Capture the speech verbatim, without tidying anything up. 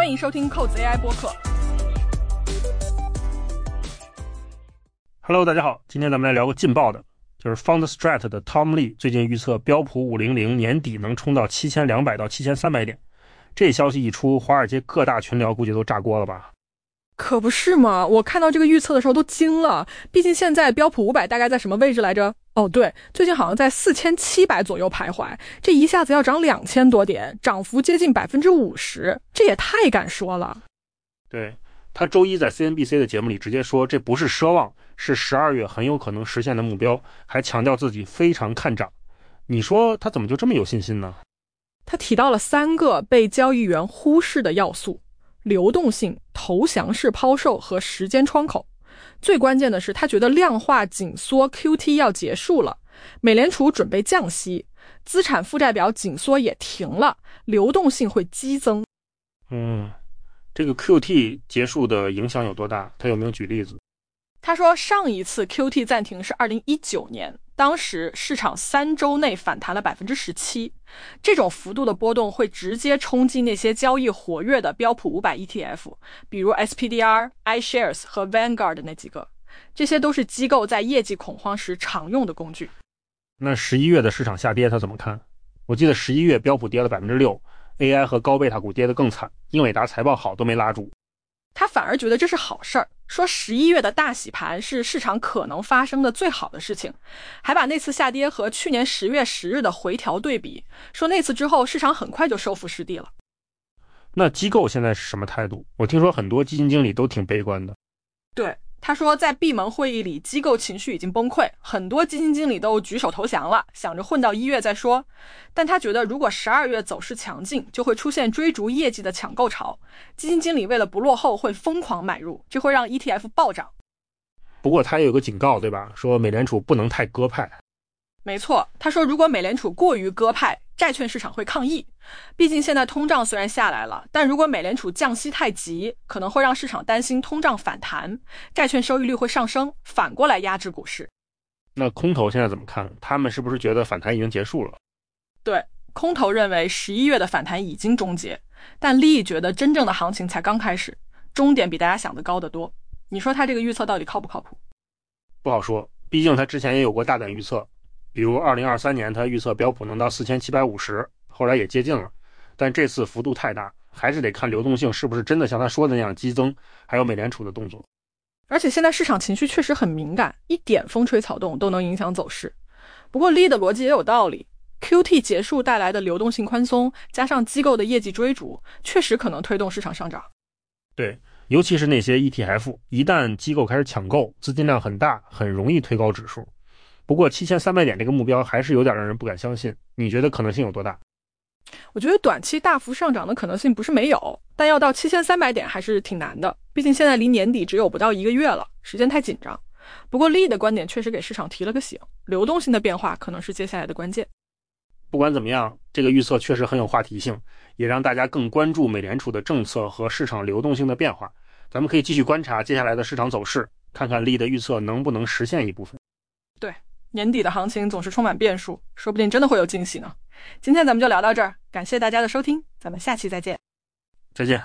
欢迎收听扣子 A I 播客。 Hello， 大家好，今天咱们来聊个劲爆的，就是 Fundstrat 的 Tom Lee 最近预测标普五百年底能冲到七千两百到七千三百点。这消息一出，华尔街各大群聊估计都炸锅了吧？ 可不是嘛，我看到这个预测的时候都惊了，毕竟现在标普五百大概在什么位置来着？哦对，最近好像在四千七百左右徘徊，这一下子要涨两千多点，涨幅接近 百分之五十， 这也太敢说了。 对，他周一在 C N B C 的节目里直接说这不是奢望，是十二月很有可能实现的目标，还强调自己非常看涨。你说他怎么就这么有信心呢？ 他提到了三个被交易员忽视的要素：流动性、投降式抛售和时间窗口。最关键的是，他觉得量化紧缩 Q T 要结束了，美联储准备降息，资产负债表紧缩也停了，流动性会激增。 嗯，这个 Q T 结束的影响有多大？他有没有举例子？ 他说上一次 Q T 暂停是二零一九年，当时市场三周内反弹了 百分之十七， 这种幅度的波动会直接冲击那些交易活跃的标普五百 E T F， 比如 S P D R、iShares 和 Vanguard 那几个，这些都是机构在业绩恐慌时常用的工具。 那十一月的市场下跌他怎么看？我记得十一月标普跌了 百分之六， A I 和高贝塔股跌得更惨，英伟达财报好都没拉住。 他反而觉得这是好事儿，说十一月的大洗盘是市场可能发生的最好的事情，还把那次下跌和去年十月十日的回调对比，说那次之后市场很快就收复失地了。 那机构现在是什么态度？我听说很多基金经理都挺悲观的。 对，他说在闭门会议里，机构情绪已经崩溃，很多基金经理都举手投降了，想着混到一月再说。但他觉得如果十二月走势强劲，就会出现追逐业绩的抢购潮，基金经理为了不落后会疯狂买入，这会让 E T F 暴涨。 不过他也有个警告，对吧？说美联储不能太鸽派。 没错，他说如果美联储过于鸽派，债券市场会抗议。毕竟现在通胀虽然下来了，但如果美联储降息太急，可能会让市场担心通胀反弹，债券收益率会上升，反过来压制股市。 那空头现在怎么看？他们是不是觉得反弹已经结束了？ 对，空头认为十一月的反弹已经终结，但利益觉得真正的行情才刚开始，终点比大家想的高得多。你说他这个预测到底靠不靠谱？ 不好说，毕竟他之前也有过大胆预测，比如二零二三年他预测标普能到四千七百五十，后来也接近了，但这次幅度太大，还是得看流动性是不是真的像他说的那样激增，还有美联储的动作。 而且现在市场情绪确实很敏感，一点风吹草动都能影响走势。不过 Lee 的逻辑也有道理， Q T 结束带来的流动性宽松，加上机构的业绩追逐，确实可能推动市场上涨。 对，尤其是那些 E T F， 一旦机构开始抢购，资金量很大，很容易推高指数。不过七千三百点这个目标还是有点让人不敢相信，你觉得可能性有多大？ 我觉得短期大幅上涨的可能性不是没有，但要到七千三百点还是挺难的，毕竟现在离年底只有不到一个月了，时间太紧张。不过 Lee 的观点确实给市场提了个醒，流动性的变化可能是接下来的关键。 不管怎么样，这个预测确实很有话题性，也让大家更关注美联储的政策和市场流动性的变化。咱们可以继续观察接下来的市场走势，看看Lee的预测能不能实现一部分。 对，年底的行情总是充满变数，说不定真的会有惊喜呢。今天咱们就聊到这儿，感谢大家的收听，咱们下期再见。 再见。